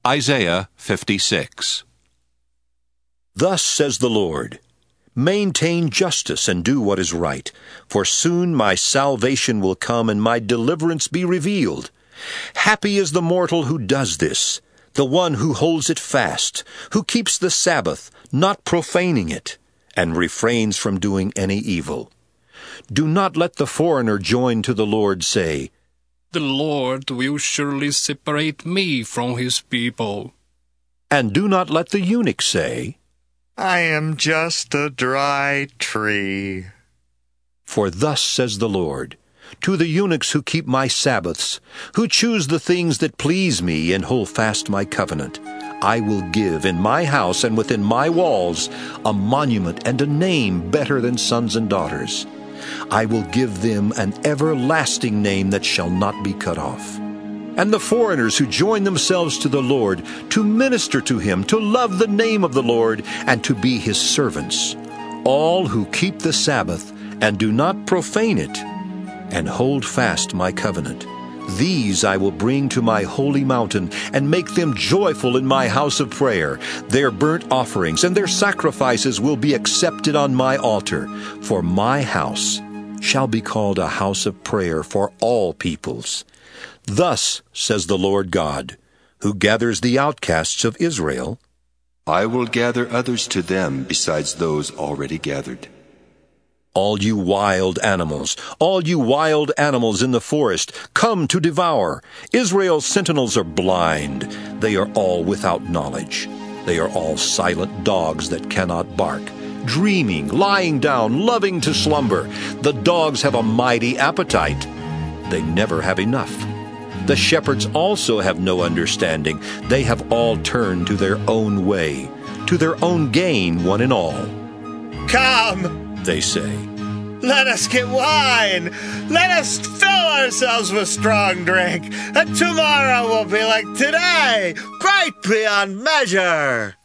Isaiah 56. Thus says the Lord, maintain justice and do what is right, for soon my salvation will come and my deliverance be revealed. Happy is the mortal who does this, the one who holds it fast, who keeps the Sabbath, not profaning it, and refrains from doing any evil. Do not let the foreigner joined to the Lord say, The Lord will surely separate me from his people. And do not let the eunuch say, I am just a dry tree. For thus says the Lord, to the eunuchs who keep my Sabbaths, who choose the things that please me and hold fast my covenant, I will give in my house and within my walls a monument and a name better than sons and daughters. I will give them an everlasting name that shall not be cut off. And the foreigners who join themselves to the Lord, to minister to him, to love the name of the Lord, and to be his servants, all who keep the Sabbath and do not profane it, and hold fast my covenant, these I will bring to my holy mountain, and make them joyful in my house of prayer. Their burnt offerings and their sacrifices will be accepted on my altar, for my house shall be called a house of prayer for all peoples. Thus says the Lord God, who gathers the outcasts of Israel, I will gather others to them besides those already gathered. all you wild animals in the forest, come to devour. Israel's sentinels are blind. They are all without knowledge. They are all silent dogs that cannot bark, dreaming, lying down, loving to slumber. The dogs have a mighty appetite. They never have enough. The shepherds also have no understanding. They have all turned to their own way, to their own gain, one and all. Come, They say, let us get wine. Let us fill ourselves with strong drink. And tomorrow will be like today, great beyond measure.